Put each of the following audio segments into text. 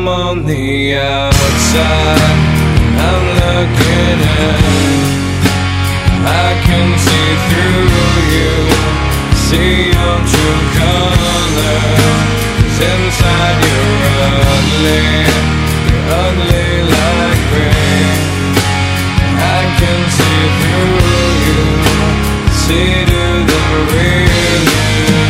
I'm on the outside, I'm looking in. I can see through you, see your true colors. 'Cause inside you're ugly like me. I can see through you, see to the real you.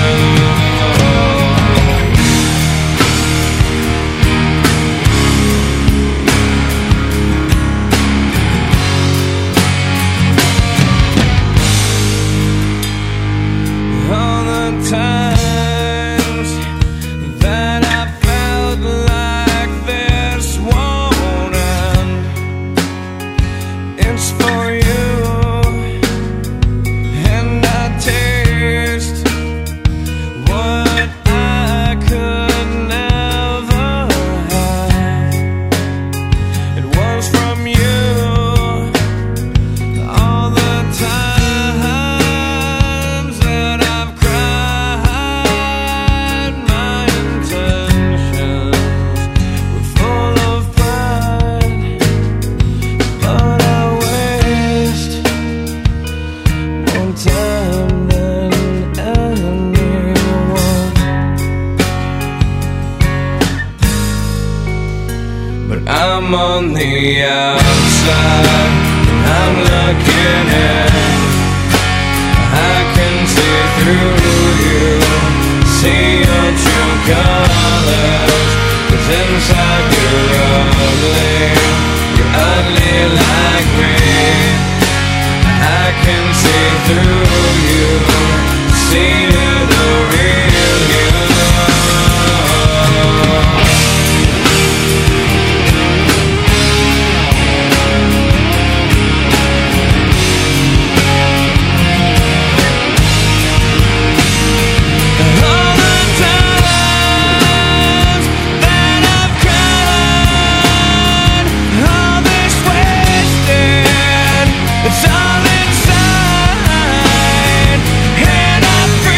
All the times that I felt like this won't end, it's for you, and I taste what I could never have. It was from you all the times that I've cried. My intentions were full of pride, but I waste more time than anyone. But I'm on the outside, I'm looking in. I can see through you, see your true colors. 'Cause inside you're ugly like me. I can see through you, see to the real you. All the times that I've cried, all this wasted, it's all inside, and I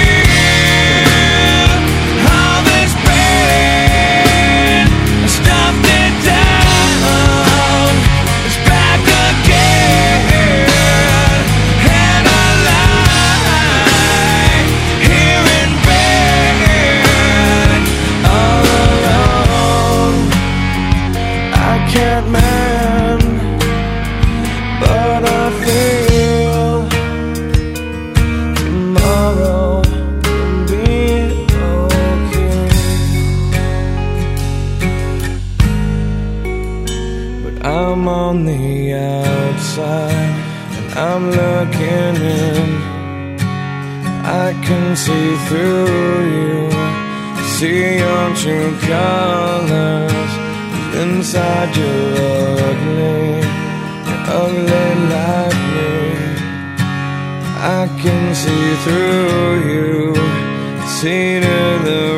feel all this pain. I stuffed it down, it's back again, and I lie here in bed all alone. I can't mend, but I feel tomorrow will be okay. But I'm on the outside, and I'm looking in. I can see through you, see your true colors. 'Cause inside you're ugly like me. I can see through you, see to the